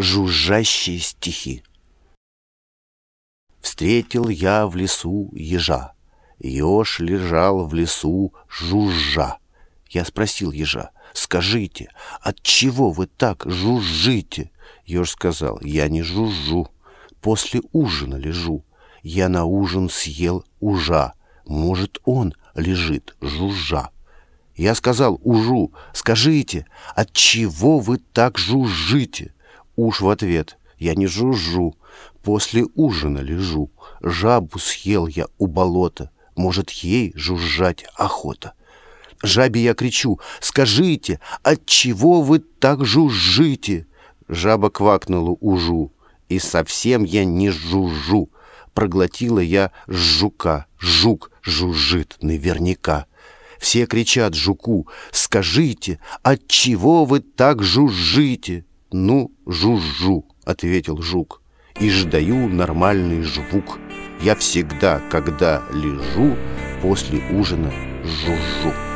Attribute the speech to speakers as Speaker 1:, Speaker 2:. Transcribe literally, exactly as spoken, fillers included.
Speaker 1: Жужжащие стихи. Встретил я в лесу ежа. Еж лежал в лесу, жужжа. Я спросил ежа: скажите, отчего вы так жужжите? Еж сказал: я не жужжу, после ужина лежу. Я на ужин съел ужа, может, он лежит жужжа. Я сказал ужу: скажите, отчего вы так жужжите? Уж в ответ: я не жужжу, после ужина лежу. Жабу съел я у болота, может, ей жужжать охота. Жабе я кричу: скажите, отчего вы так жужжите? Жаба квакнула ужу: и совсем я не жужжу. Проглотила я жука, жук жужжит наверняка. Все кричат жуку: скажите, отчего вы так жужжите? Ну, жужжу, ответил жук, и ж даю нормальный звук. Я всегда, когда лежу, после ужина жужжу.